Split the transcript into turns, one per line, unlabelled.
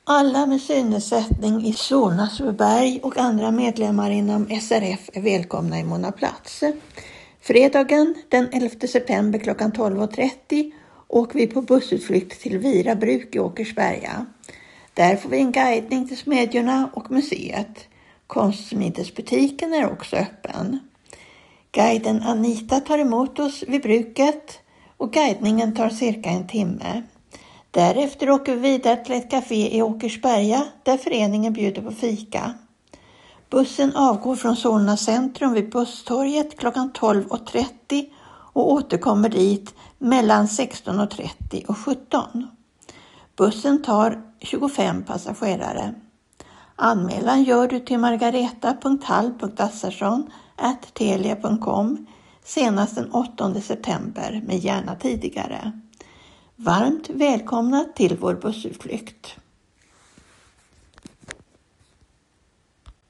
Alla med synnedsättning i Solna, Sundbyberg och andra medlemmar inom SRF är välkomna i Mona Plats. Fredagen den 11 september klockan 12.30 åker vi på bussutflykt till Vira bruk i Åkersberga. Där får vi en guidning till Smedjorna och museet. Konstsmidesbutiken är också öppen. Guiden Anita tar emot oss vid bruket och guidningen tar cirka en timme. Därefter åker vi vidare till ett café i Åkersberga där föreningen bjuder på fika. Bussen avgår från Solna centrum vid busstorget klockan 12.30 och återkommer dit mellan 16.30 och 17. Bussen tar 25 passagerare. Anmälan gör du till margareta.hall.assarsson@telia.com senast den 8 september, men gärna tidigare. Varmt välkomna till vår bussutflykt.